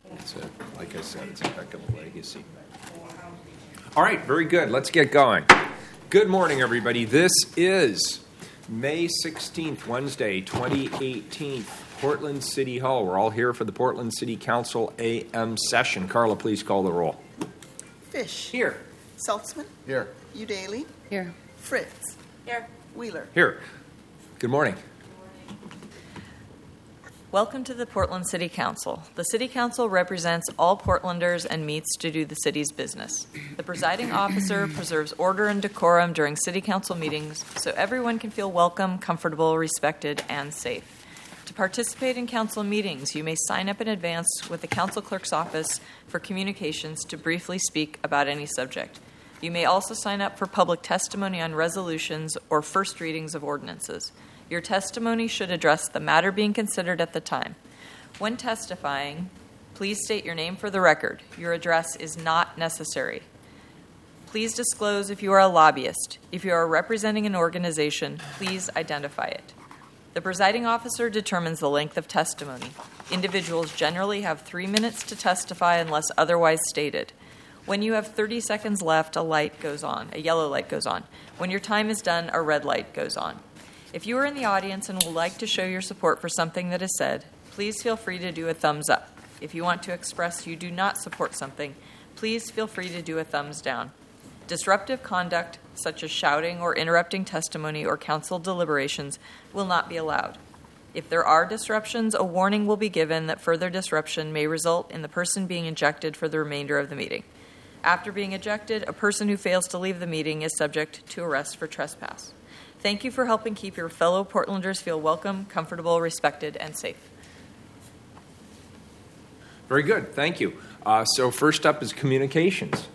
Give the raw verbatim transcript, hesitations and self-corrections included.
It's a, like I said, it's a heck of a legacy. All right, very good. Let's get going. Good morning, everybody. This is May sixteenth, Wednesday, twenty eighteen, Portland City Hall. We're all here for the Portland City Council A M session. Carla, please call the roll. Fish. Here. Saltzman. Here. Udaly. Here. Fritz. Here. Wheeler. Here. Good morning. Welcome to the Portland City Council. The City Council represents all Portlanders and meets to do the city's business. The presiding officer preserves order and decorum during City Council meetings so everyone can feel welcome, comfortable, respected, and safe. To participate in council meetings, you may sign up in advance with the council clerk's office for communications to briefly speak about any subject. You may also sign up for public testimony on resolutions or first readings of ordinances. Your testimony should address the matter being considered at the time. When testifying, please state your name for the record. Your address is not necessary. Please disclose if you are a lobbyist. If you are representing an organization, please identify it. The presiding officer determines the length of testimony. Individuals generally have three minutes to testify unless otherwise stated. When you have thirty seconds left, a light goes on, a yellow light goes on. When your time is done, a red light goes on. If you are in the audience and would like to show your support for something that is said, please feel free to do a thumbs up. If you want to express you do not support something, please feel free to do a thumbs down. Disruptive conduct, such as shouting or interrupting testimony or council deliberations, will not be allowed. If there are disruptions, a warning will be given that further disruption may result in the person being ejected for the remainder of the meeting. After being ejected, a person who fails to leave the meeting is subject to arrest for trespass. Thank you for helping keep your fellow Portlanders feel welcome, comfortable, respected, and safe. Very good. Thank you. Uh, so first up is communications.